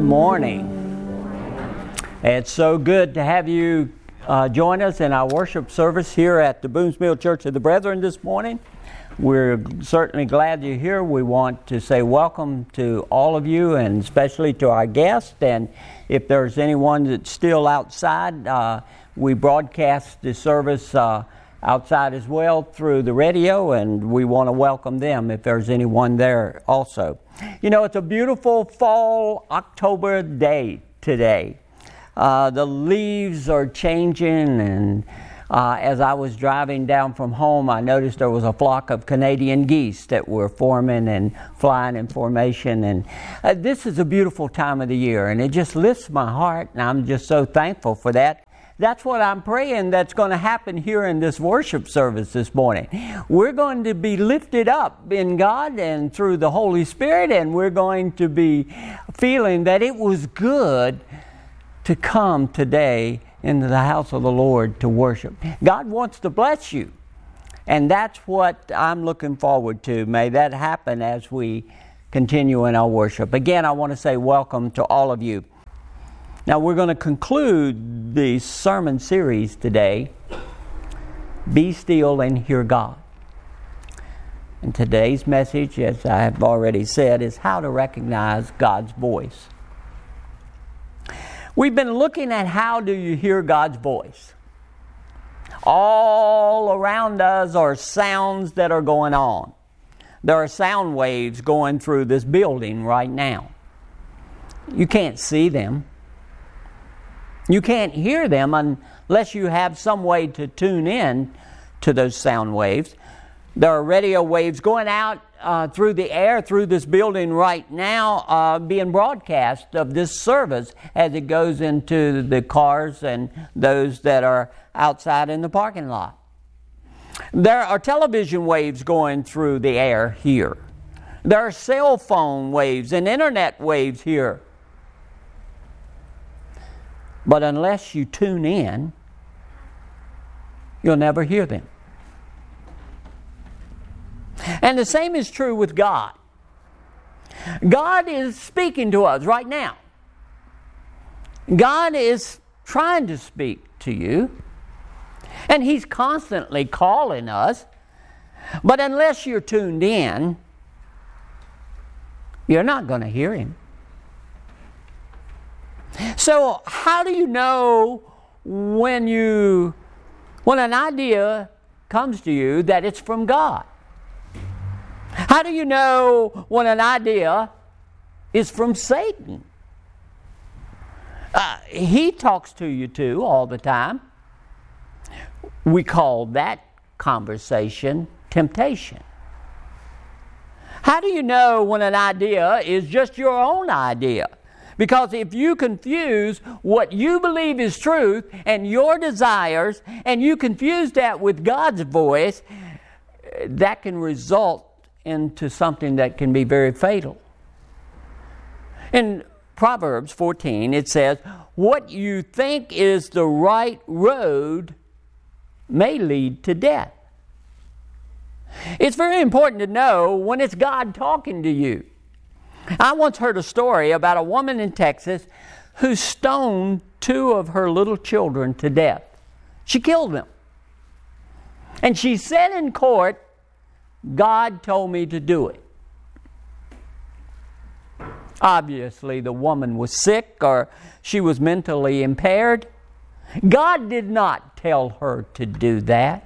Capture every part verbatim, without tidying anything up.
morning. It's so good to have you uh, join us in our worship service here at the Boones Mill Church of the Brethren this morning. We're certainly glad you're here. We want to say welcome to all of you, and especially to our guests. And if there's anyone that's still outside, uh, we broadcast the service uh, outside as well through the radio, and we want to welcome them if there's anyone there also. You know, it's a beautiful fall October day today. Uh, the leaves are changing, and uh, as I was driving down from home, I noticed there was a flock of Canadian geese that were forming and flying in formation. And uh, this is a beautiful time of the year, and it just lifts my heart, and I'm just so thankful for that. That's what I'm praying that's going to happen here in this worship service this morning. We're going to be lifted up in God and through the Holy Spirit, and we're going to be feeling that it was good to come today into the house of the Lord to worship. God wants to bless you, and that's what I'm looking forward to. May that happen as we continue in our worship. Again, I want to say welcome to all of you. Now, we're going to conclude the sermon series today, Be Still and Hear God. And today's message, as I have already said, is how to recognize God's voice. We've been looking at how do you hear God's voice. All around us are sounds that are going on. There are sound waves going through this building right now. You can't see them. You can't hear them unless you have some way to tune in to those sound waves. There are radio waves going out uh, through the air, through this building right now, uh, being broadcast of this service as it goes into the cars and those that are outside in the parking lot. There are television waves going through the air here. There are cell phone waves and internet waves here. But unless you tune in, you'll never hear them. And the same is true with God. God is speaking to us right now. God is trying to speak to you. And He's constantly calling us. But unless you're tuned in, you're not going to hear Him. So how do you know when you when an idea comes to you that it's from God? How do you know when an idea is from Satan? Uh, he talks to you too all the time. We call that conversation temptation. How do you know when an idea is just your own idea? Because if you confuse what you believe is truth and your desires, and you confuse that with God's voice, that can result into something that can be very fatal. In Proverbs fourteen, it says, "What you think is the right road may lead to death." It's very important to know when it's God talking to you. I once heard a story about a woman in Texas who stoned two of her little children to death. She killed them. And she said in court, "God told me to do it." Obviously, the woman was sick or she was mentally impaired. God did not tell her to do that.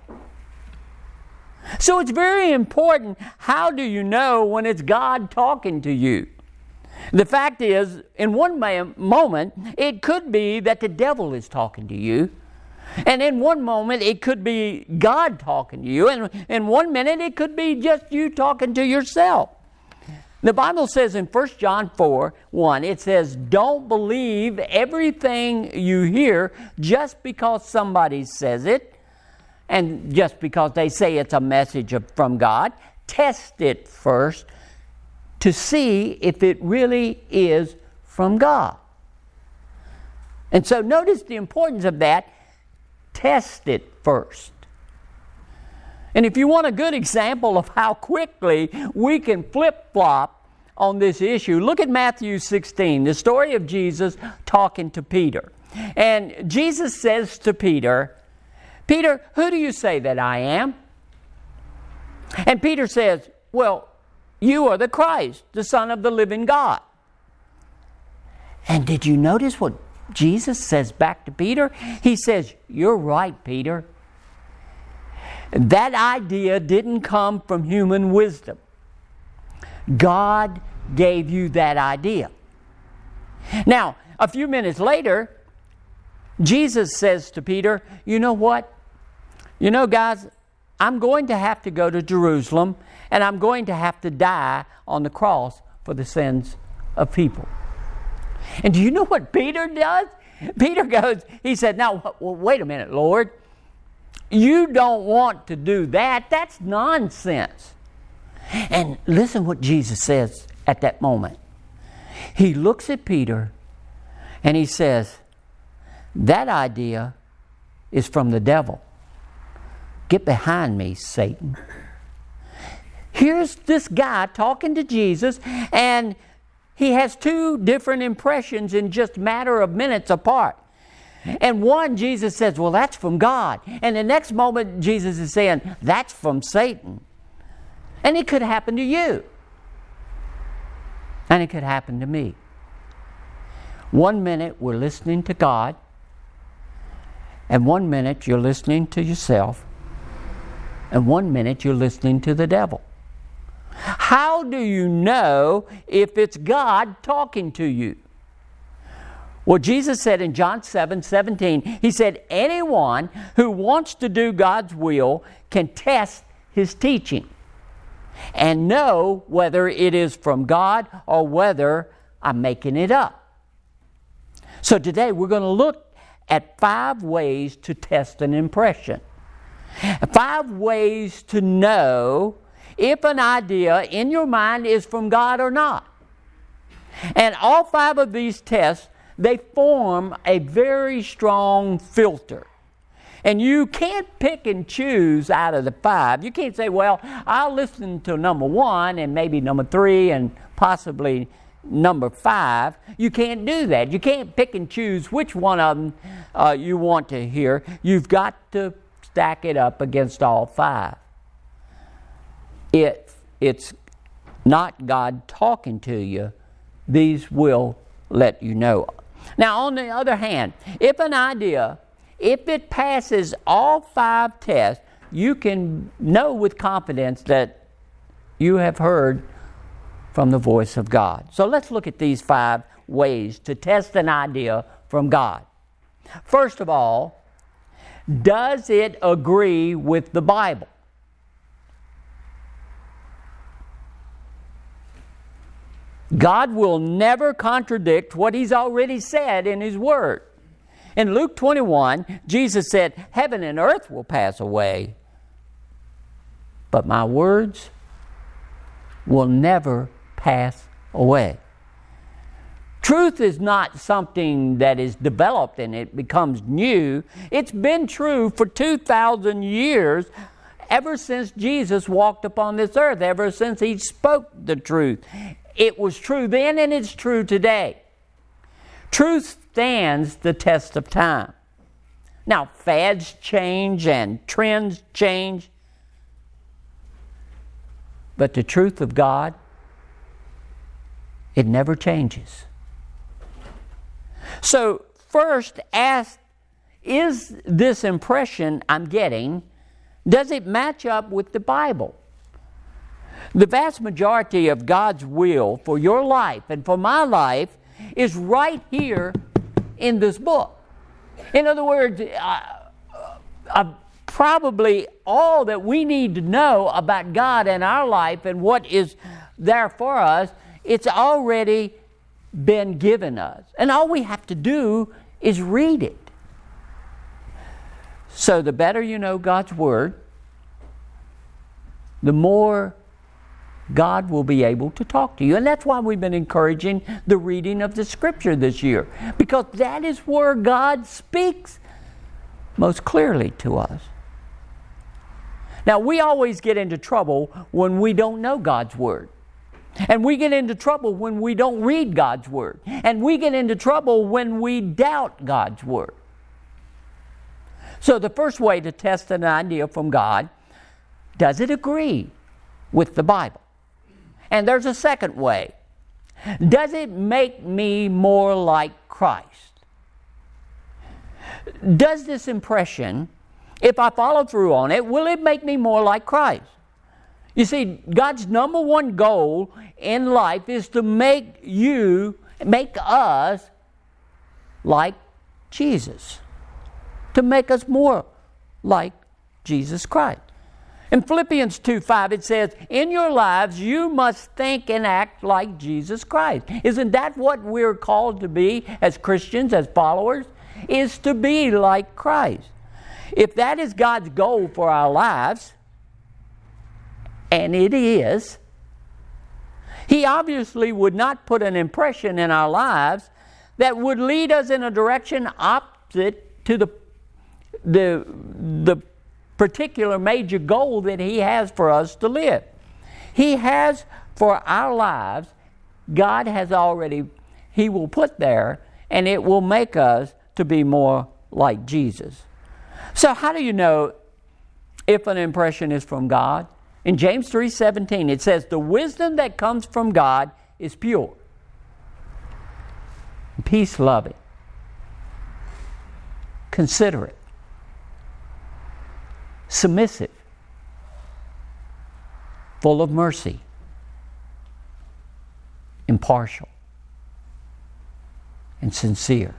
So it's very important, how do you know when it's God talking to you? The fact is, in one moment, it could be that the devil is talking to you. And in one moment, it could be God talking to you. And in one minute, it could be just you talking to yourself. The Bible says in First John four one, it says, "Don't believe everything you hear just because somebody says it. And just because they say it's a message from God, test it first to see if it really is from God." And so notice the importance of that. Test it first. And if you want a good example of how quickly we can flip-flop on this issue, look at Matthew sixteen, the story of Jesus talking to Peter. And Jesus says to Peter, Peter, who do you say that I am? And Peter says, well, you are the Christ, the Son of the living God. And did you notice what Jesus says back to Peter? He says, you're right, Peter. That idea didn't come from human wisdom. God gave you that idea. Now, a few minutes later, Jesus says to Peter, you know what? You know, guys, I'm going to have to go to Jerusalem, and I'm going to have to die on the cross for the sins of people. And do you know what Peter does? Peter goes, he said, now, well, wait a minute, Lord. You don't want to do that. That's nonsense. And listen what Jesus says at that moment. He looks at Peter and he says, that idea is from the devil. Get behind me, Satan. Here's this guy talking to Jesus, and he has two different impressions in just a matter of minutes apart. And one, Jesus says, well, that's from God. And the next moment, Jesus is saying, that's from Satan. And it could happen to you. And it could happen to me. One minute we're listening to God, and one minute you're listening to yourself, and one minute you're listening to the devil. How do you know if it's God talking to you? Well, Jesus said in John seven seventeen, He said, anyone who wants to do God's will can test His teaching and know whether it is from God or whether I'm making it up. So today we're going to look at five ways to test an impression. Five ways to know if an idea in your mind is from God or not. And all five of these tests, they form a very strong filter. And you can't pick and choose out of the five. You can't say, well, I'll listen to number one and maybe number three and possibly number five. You can't do that. You can't pick and choose which one of them uh, you want to hear. You've got to stack it up against all five. If it's not God talking to you, these will let you know. Now, on the other hand, if an idea, if it passes all five tests, you can know with confidence that you have heard from the voice of God. So let's look at these five ways to test an idea from God. First of all, does it agree with the Bible? God will never contradict what He's already said in His Word. In Luke twenty-one, Jesus said, heaven and earth will pass away, but my words will never pass away. Truth is not something that is developed and it becomes new. It's been true for two thousand years, ever since Jesus walked upon this earth, ever since He spoke the truth. It was true then and it's true today. Truth stands the test of time. Now, fads change and trends change, but the truth of God, it never changes. So, first ask, is this impression I'm getting, does it match up with the Bible? The vast majority of God's will for your life and for my life is right here in this book. In other words, uh, uh, probably all that we need to know about God and our life and what is there for us, it's already been given us. And all we have to do is read it. So the better you know God's Word, the more God will be able to talk to you. And that's why we've been encouraging the reading of the Scripture this year, because that is where God speaks most clearly to us. Now, we always get into trouble when we don't know God's Word. And we get into trouble when we don't read God's Word. And we get into trouble when we doubt God's Word. So the first way to test an idea from God, does it agree with the Bible? And there's a second way. Does it make me more like Christ? Does this impression, if I follow through on it, will it make me more like Christ? You see, God's number one goal in life is to make you, make us like Jesus. To make us more like Jesus Christ. In Philippians two five it says, in your lives you must think and act like Jesus Christ. Isn't that what we're called to be as Christians, as followers? Is to be like Christ. If that is God's goal for our lives, and it is, He obviously would not put an impression in our lives that would lead us in a direction opposite to the, the, the particular major goal that He has for us to live. He has for our lives, God has already, He will put there, and it will make us to be more like Jesus. So how do you know if an impression is from God? In James three seventeen it says, the wisdom that comes from God is pure, peace-loving, considerate, submissive, full of mercy, impartial, and sincere.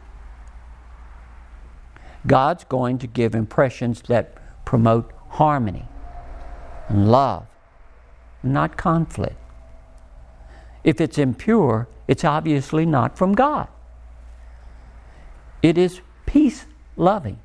God's going to give impressions that promote harmony and love, not conflict. If it's impure, it's obviously not from God. It is peace-loving.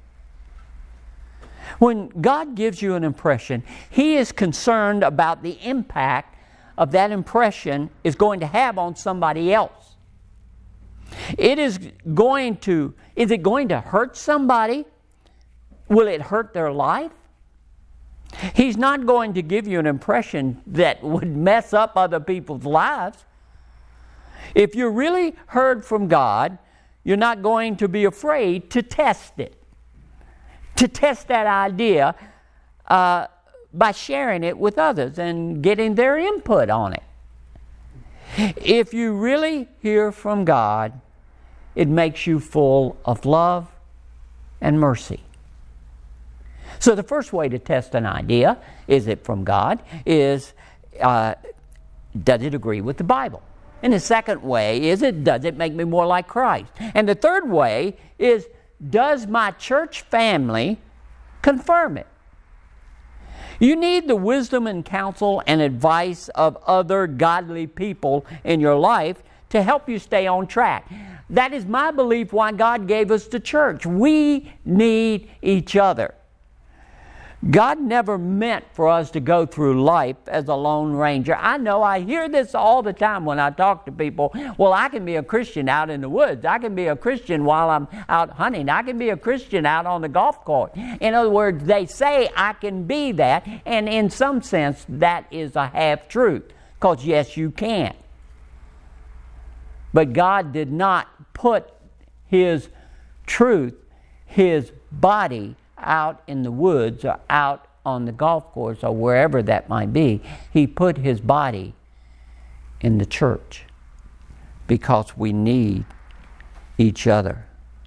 When God gives you an impression, He is concerned about the impact of that impression is going to have on somebody else. It is going to, is it going to hurt somebody? Will it hurt their life? He's not going to give you an impression that would mess up other people's lives. If you really heard from God, you're not going to be afraid to test it. To test that idea uh, by sharing it with others and getting their input on it. If you really hear from God, it makes you full of love and mercy. So the first way to test an idea, is it from God, is uh, does it agree with the Bible? And the second way is it does it make me more like Christ? And the third way is, does my church family confirm it? You need the wisdom and counsel and advice of other godly people in your life to help you stay on track. That is my belief why God gave us the church. We need each other. God never meant for us to go through life as a lone ranger. I know I hear this all the time when I talk to people. Well, I can be a Christian out in the woods. I can be a Christian while I'm out hunting. I can be a Christian out on the golf course. In other words, they say I can be that, and in some sense that is a half-truth. Because yes, you can. But God did not put His truth, His body, out in the woods or out on the golf course or wherever that might be. He put His body in the church because we need each other.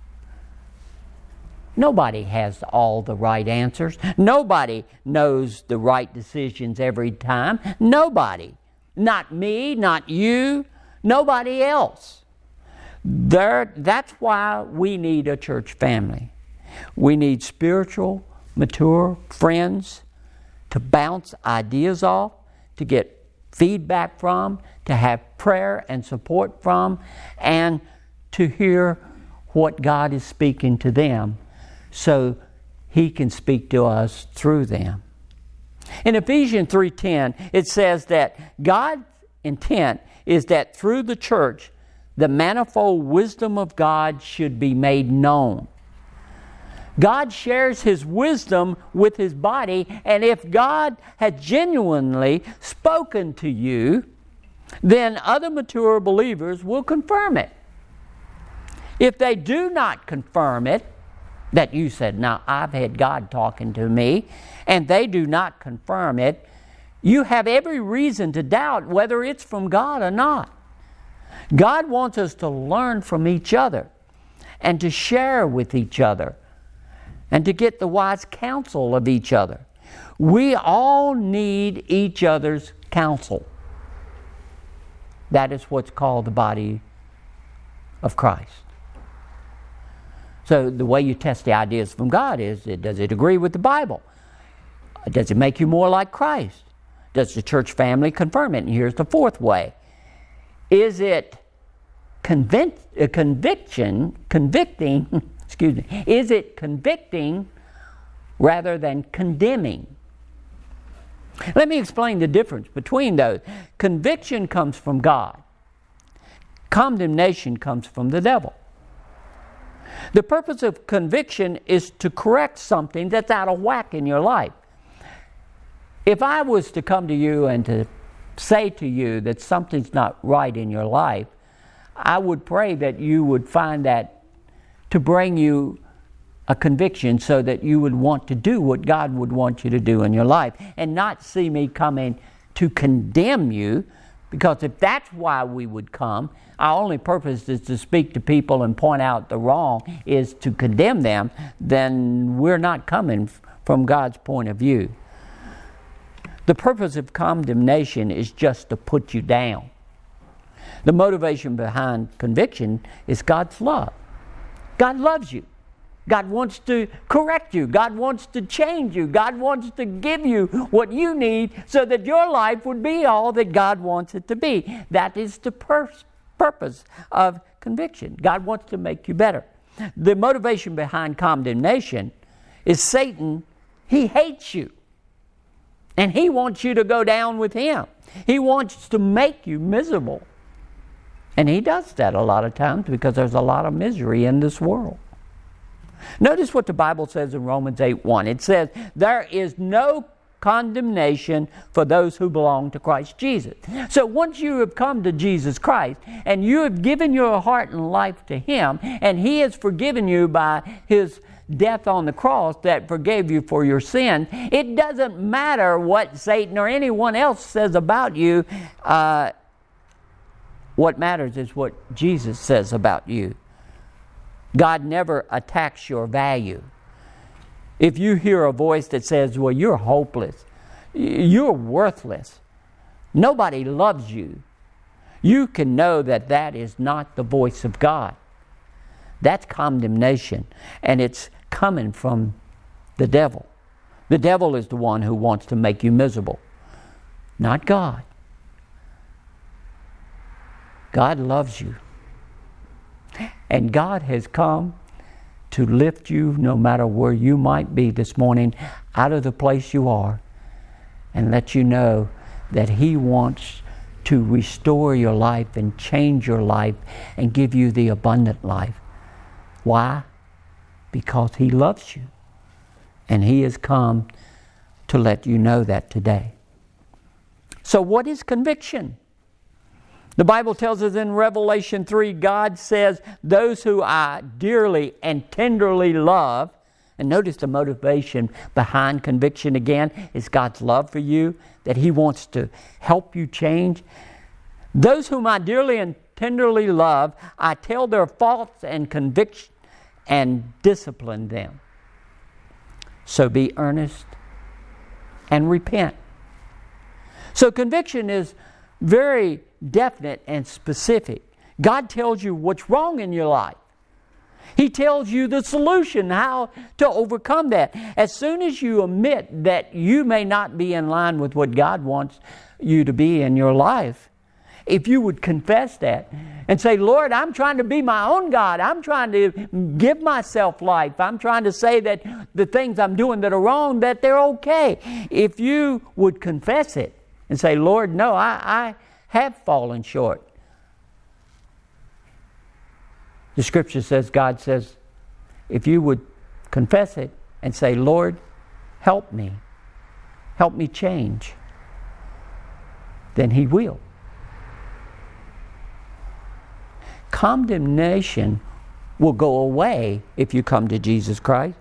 Nobody has all the right answers. Nobody knows the right decisions every time. Nobody. Not me, not you, nobody else. There, that's why we need a church family. We need spiritual, mature friends to bounce ideas off, to get feedback from, to have prayer and support from, and to hear what God is speaking to them so He can speak to us through them. In Ephesians three ten, it says that God's intent is that through the church, the manifold wisdom of God should be made known. God shares His wisdom with His body, and if God had genuinely spoken to you, then other mature believers will confirm it. If they do not confirm it, that you said, now I've had God talking to me, and they do not confirm it, you have every reason to doubt whether it's from God or not. God wants us to learn from each other and to share with each other and to get the wise counsel of each other. We all need each other's counsel. That is what's called the body of Christ. So the way you test the ideas from God is, does it agree with the Bible? Does it make you more like Christ? Does the church family confirm it? And here's the fourth way. Is it convic- uh, conviction, convicting, excuse me, is it convicting rather than condemning? Let me explain the difference between those. Conviction comes from God. Condemnation comes from the devil. The purpose of conviction is to correct something that's out of whack in your life. If I was to come to you and to say to you that something's not right in your life, I would pray that you would find that to bring you a conviction so that you would want to do what God would want you to do in your life and not see me coming to condemn you, because if that's why we would come, our only purpose is to speak to people and point out the wrong, is to condemn them, then we're not coming from God's point of view. The purpose of condemnation is just to put you down. The motivation behind conviction is God's love. God loves you. God wants to correct you. God wants to change you. God wants to give you what you need so that your life would be all that God wants it to be. That is the pur- purpose of conviction. God wants to make you better. The motivation behind condemnation is Satan. He hates you. And he wants you to go down with him. He wants to make you miserable. And he does that a lot of times because there's a lot of misery in this world. Notice what the Bible says in Romans eight one. It says, there is no condemnation for those who belong to Christ Jesus. So once you have come to Jesus Christ and you have given your heart and life to Him, and He has forgiven you by His death on the cross that forgave you for your sin, it doesn't matter what Satan or anyone else says about you. Uh, what matters is what Jesus says about you. God never attacks your value. If you hear a voice that says, well, you're hopeless, you're worthless, nobody loves you, you can know that that is not the voice of God. That's condemnation, and it's coming from the devil. The devil is the one who wants to make you miserable, not God. God loves you. And God has come to lift you, no matter where you might be this morning, out of the place you are, and let you know that He wants to restore your life and change your life and give you the abundant life. Why? Because He loves you. And He has come to let you know that today. So what is conviction? The Bible tells us in Revelation three, God says, those who I dearly and tenderly love, and notice the motivation behind conviction again, is God's love for you, that He wants to help you change. Those whom I dearly and tenderly love, I tell their faults and convict and discipline them. So be earnest and repent. So conviction is very definite and specific. God tells you what's wrong in your life. He tells you the solution, how to overcome that. As soon as you admit that you may not be in line with what God wants you to be in your life, if you would confess that and say, Lord, I'm trying to be my own God. I'm trying to give myself life. I'm trying to say that the things I'm doing that are wrong, that they're okay. If you would confess it and say, Lord, no, I, I have fallen short. The Scripture says, God says, if you would confess it and say, Lord, help me. Help me change. Then He will. Condemnation will go away if you come to Jesus Christ.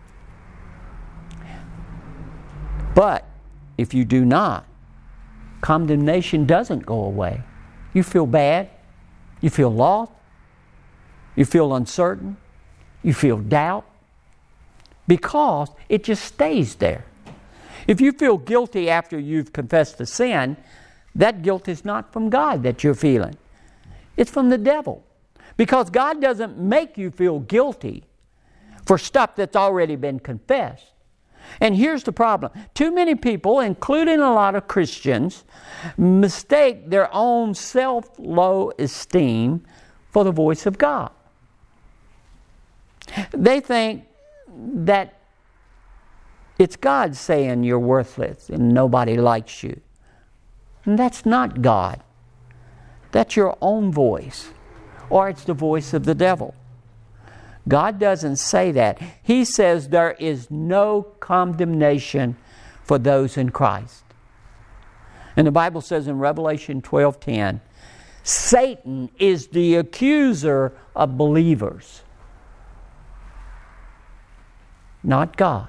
But if you do not, condemnation doesn't go away. You feel bad. You feel lost. You feel uncertain. You feel doubt. Because it just stays there. If you feel guilty after you've confessed the sin, that guilt is not from God that you're feeling. It's from the devil. Because God doesn't make you feel guilty for stuff that's already been confessed. And here's the problem. Too many people, including a lot of Christians, mistake their own self-low esteem for the voice of God. They think that it's God saying you're worthless and nobody likes you. And that's not God. That's your own voice. Or it's the voice of the devil. God doesn't say that. He says there is no condemnation for those in Christ. And the Bible says in Revelation twelve ten, Satan is the accuser of believers, not God.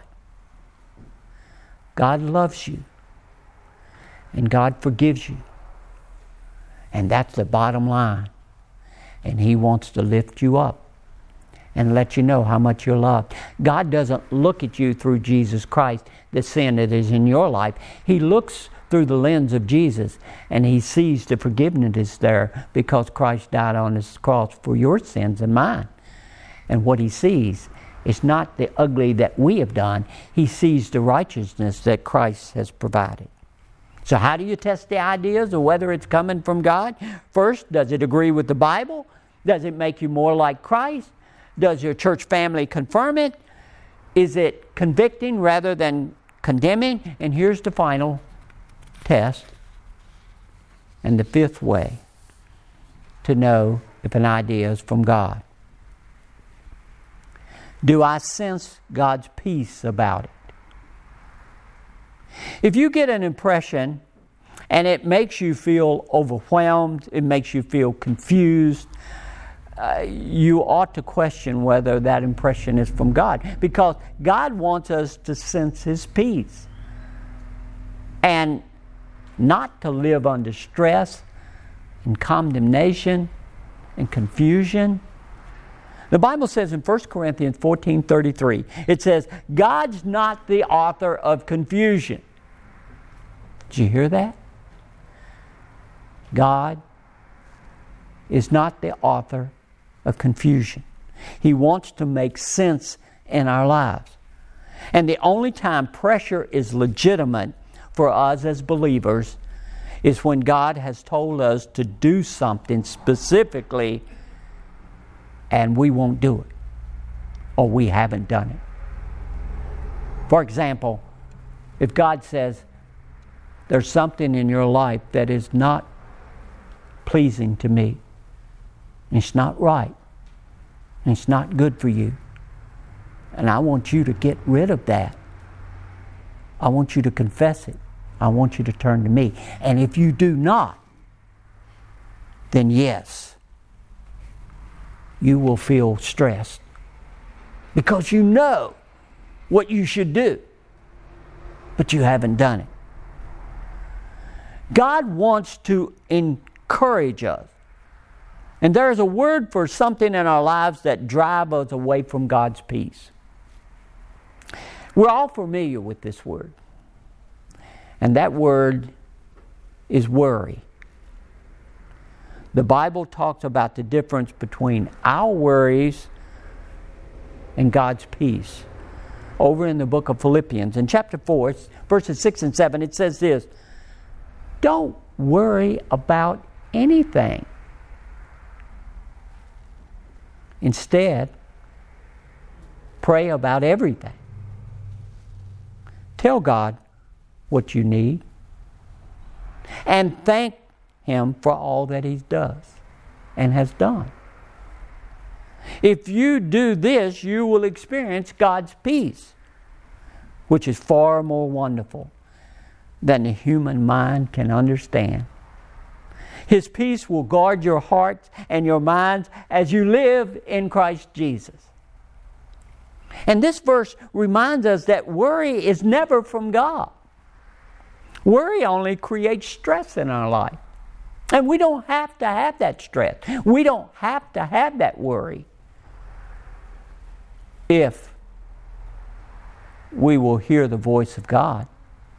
God loves you, and God forgives you. And that's the bottom line. And He wants to lift you up and let you know how much you're loved. God doesn't look at you through Jesus Christ, the sin that is in your life. He looks through the lens of Jesus, and He sees the forgiveness is there because Christ died on His cross for your sins and mine. And what He sees is not the ugly that we have done. He sees the righteousness that Christ has provided. So how do you test the ideas of whether it's coming from God? First, does it agree with the Bible? Does it make you more like Christ? Does your church family confirm it? Is it convicting rather than condemning? And here's the final test. And the fifth way to know if an idea is from God. Do I sense God's peace about it? If you get an impression and it makes you feel overwhelmed, it makes you feel confused, uh, you ought to question whether that impression is from God. Because God wants us to sense His peace and not to live under stress and condemnation and confusion. The Bible says in First Corinthians fourteen thirty-three, it says, God's not the author of confusion. Did you hear that? God is not the author of confusion. He wants to make sense in our lives. And the only time pressure is legitimate for us as believers is when God has told us to do something specifically and we won't do it, or we haven't done it. For example, if God says there's something in your life that is not pleasing to me, and it's not right, and it's not good for you, and I want you to get rid of that. I want you to confess it. I want you to turn to me. And if you do not, then yes, you will feel stressed because you know what you should do, but you haven't done it. God wants to encourage us. And there is a word for something in our lives that drives us away from God's peace. We're all familiar with this word. And that word is worry. The Bible talks about the difference between our worries and God's peace. Over in the book of Philippians, in chapter four, verses six and seven, it says this, don't worry about anything. Instead, pray about everything. Tell God what you need and thank Him for all that He does and has done. If you do this, you will experience God's peace, which is far more wonderful than the human mind can understand. His peace will guard your hearts and your minds as you live in Christ Jesus. And this verse reminds us that worry is never from God. Worry only creates stress in our life. And we don't have to have that stress. We don't have to have that worry if we will hear the voice of God.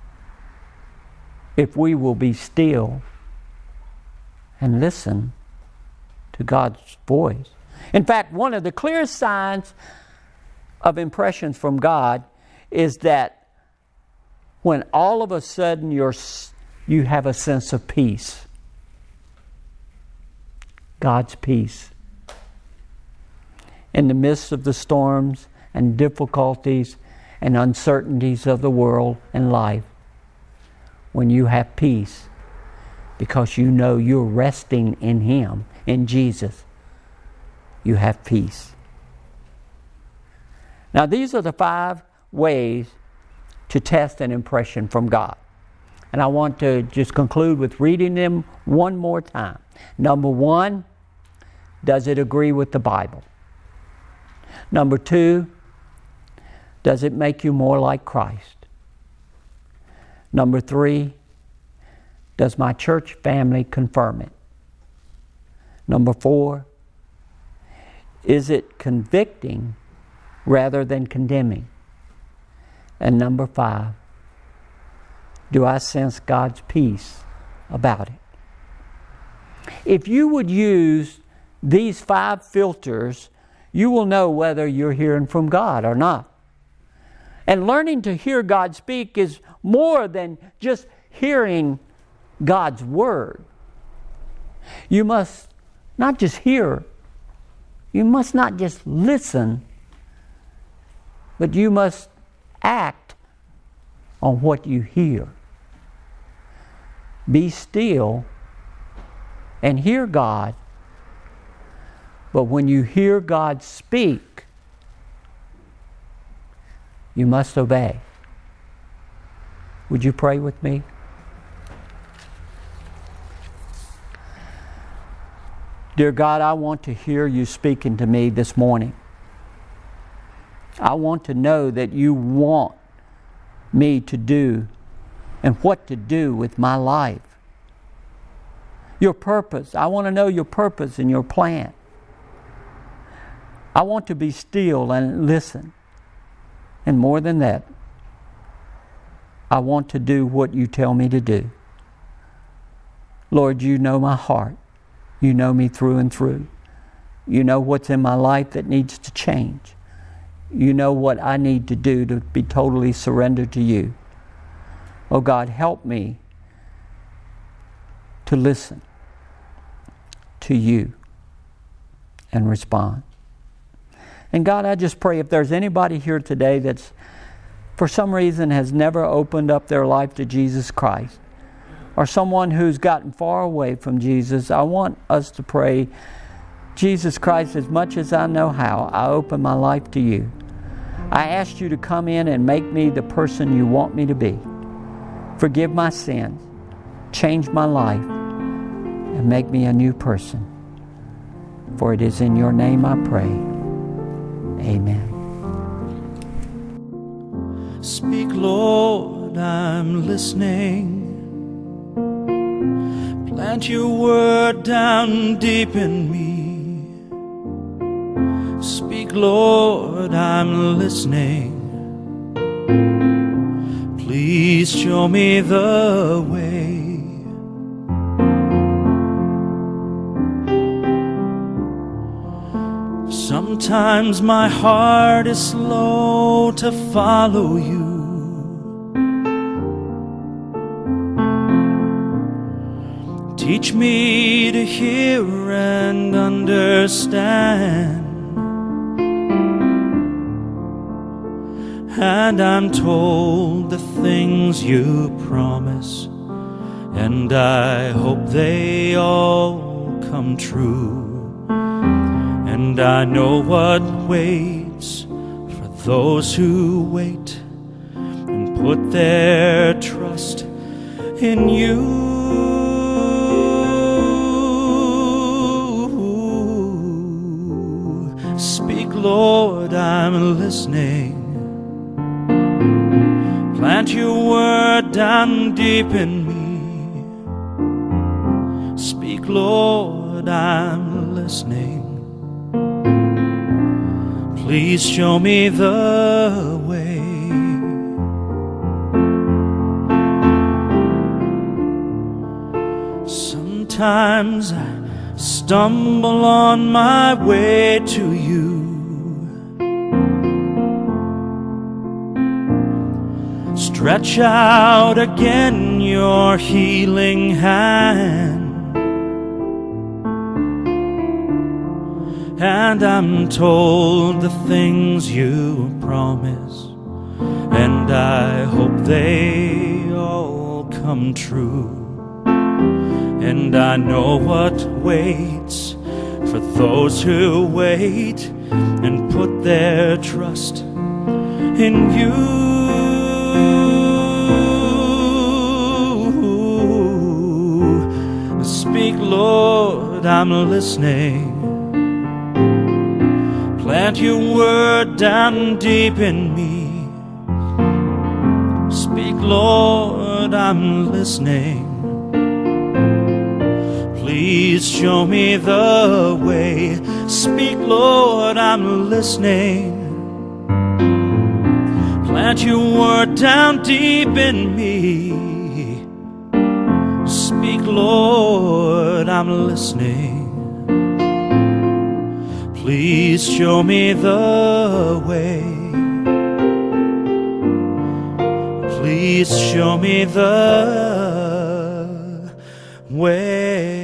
If we will be still and listen to God's voice. In fact, one of the clearest signs of impressions from God is that when all of a sudden you're, you have a sense of peace. God's peace. In the midst of the storms and difficulties and uncertainties of the world and life, when you have peace, because you know you're resting in Him, in Jesus, you have peace. Now, these are the five ways to test an impression from God. And I want to just conclude with reading them one more time. Number one, does it agree with the Bible? Number two, does it make you more like Christ? Number three, does my church family confirm it? Number four, is it convicting rather than condemning? And number five, do I sense God's peace about it? If you would use these five filters, you will know whether you're hearing from God or not. And learning to hear God speak is more than just hearing God's Word. You must not just hear, you must not just listen, but you must act on what you hear. Be still and hear God. But when you hear God speak, you must obey. Would you pray with me? Dear God, I want to hear you speaking to me this morning. I want to know that you want me to do and what to do with my life. Your purpose. I want to know your purpose and your plan. I want to be still and listen. And more than that, I want to do what you tell me to do. Lord, you know my heart. You know me through and through. You know what's in my life that needs to change. You know what I need to do to be totally surrendered to you. Oh God, help me to listen to you and respond. And God, I just pray if there's anybody here today that's for some reason has never opened up their life to Jesus Christ, or someone who's gotten far away from Jesus, I want us to pray, Jesus Christ, as much as I know how, I open my life to you. I ask you to come in and make me the person you want me to be. Forgive my sins, change my life, and make me a new person. For it is in your name I pray. Amen. Speak, Lord, I'm listening. Plant your word down deep in me. Speak, Lord, I'm listening. Please show me the way. Sometimes my heart is slow to follow you. Teach me to hear and understand. And I'm told the things you promise, and I hope they all come true. And I know what waits for those who wait and put their trust in you. Speak, Lord, I'm listening. Plant your word down deep in me. Speak, Lord, I'm listening. Please show me the way. Sometimes I stumble on my way to you. Stretch out again your healing hand, and I'm told the things you promise, and I hope they all come true. And I know what waits for those who wait and put their trust in you. Speak, Lord, I'm listening. Plant your word down deep in me. Speak, Lord, I'm listening. Please show me the way. Speak, Lord, I'm listening. Plant your word down deep in me. Speak, Lord, I'm listening. Please show me the way. Please show me the way.